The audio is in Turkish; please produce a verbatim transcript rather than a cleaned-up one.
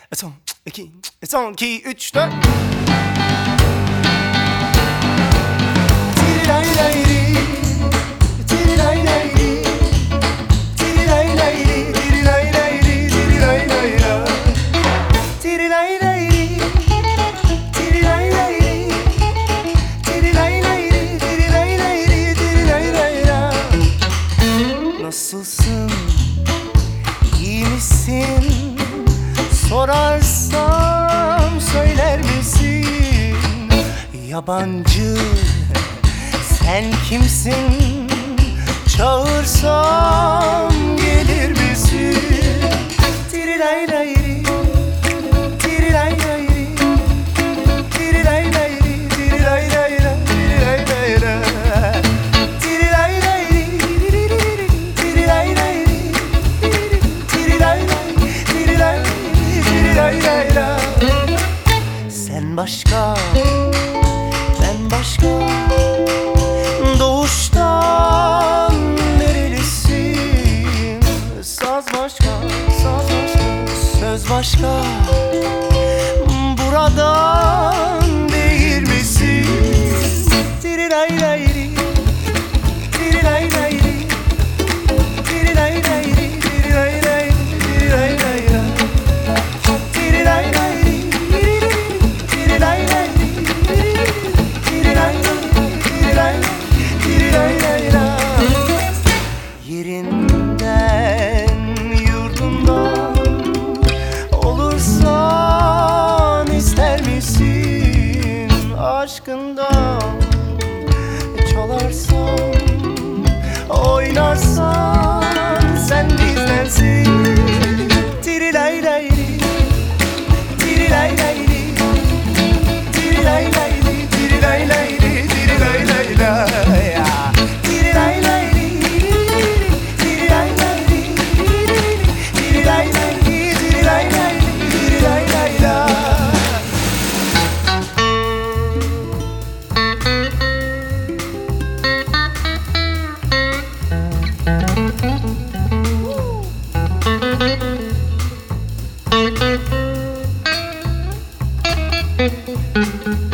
Son, iki, son, iki, üç, dört. Nasılsın, iyi misin? Sorarsam söyler misin? Yabancı, sen kimsin? Çağırsam gelir misin? Tirilay layri, tirilay layri, tirilay layri, tirilay layra, tirilay layra, tirilay layri, tirilay layri, tirilay layri, tirilay, tirilay layra. Sen başka, ben başka. Doğuştan nerelisin? Saz başka, saz başka, söz başka. Buradan değil misin? Tirilay layri, tirilay layri, tirilay layri, tirilay layri, tirilay layra, tirilay layri, tirilay layri, tirilay layri, tirilay layra. Yerinden, yurdundan olursan ister misin? Aşkından çalarsan, oynarsan sen bizdensin. Tirilay layri, tirilay layri, tirilay layri, tirilay layri, tirilay layla. Tirilay layri, tirilay layri, tirilay layri, tirilay layri, tirilay layla. Thank you.